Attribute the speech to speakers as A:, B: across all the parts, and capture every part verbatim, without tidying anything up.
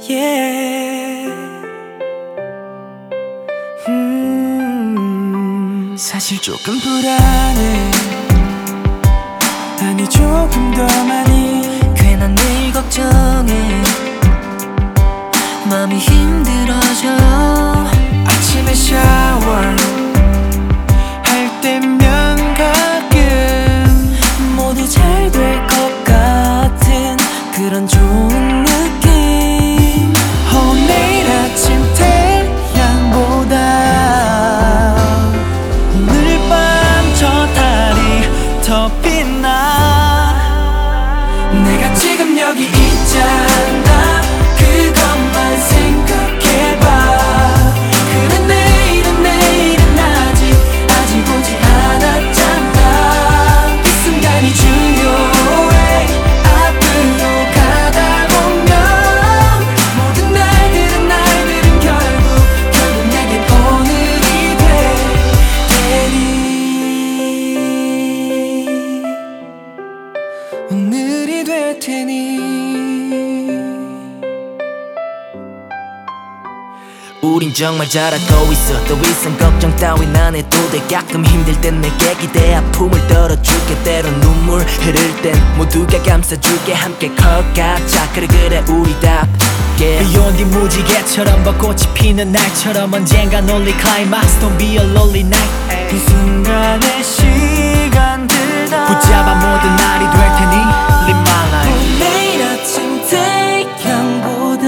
A: yeah. 음, 사실 조금 불안해. 아니 조금 더 많이.
B: 괜한 내일 걱정에 마음이 힘들어져.
A: 아침에 샤워 할 때면 가끔 모두 잘 될 것 같은 그런 좋은 느낌. 어, 내일 아침 태양보다 오늘 밤 저 달이 더 빛나. 내가 지금 여기 있잖아. 그것만 생각해봐. 그래 내일은 내일은 아직 아직 오지 않았잖아. 이 순간이 중요해. 앞으로 가다 보면 모든 날들은 날들은 결국 결국 내겐 오늘이 될 테니. 오늘이 될 테니.
B: 우린 정말 잘하고 있어. 더 이상 걱정 따윈 안 해도 돼. 가끔 힘들 땐 내게 기대. 아픔을 덜어줄게. 때론 눈물 흐를 땐 모두가 감싸줄게. 함께 커가자. 그래 그래 우리 답게.
C: 비온 뒤 무지개처럼 벚꽃이 피는 날처럼 언젠간 only climax. Don't be a lonely night.
A: 이 순간의 시간들 다
C: 붙잡아 모든 날이 될 테니 Live my life.
A: 내일 아침 태양보다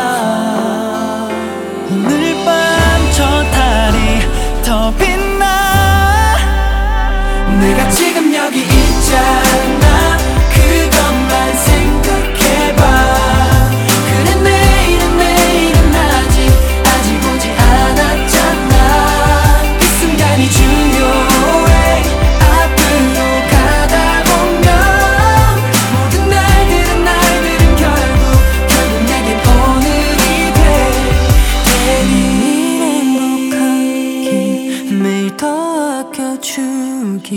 A: 오늘 밤 저 달이 더 빛나. 내가 지금 여기 있잖아. 그것만 생각해봐. 그래 내일은 내일은 아직 아직 오지 않았잖아. 이 순간이 중요해. 앞으로 가다 보면 모든 날들은 날들은 결국 결국 내겐 오늘이 될 테니. 행복하길 매일 더 아껴주길.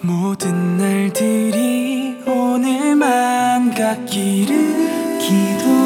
A: 모든 날들이 오늘만 같기를 기도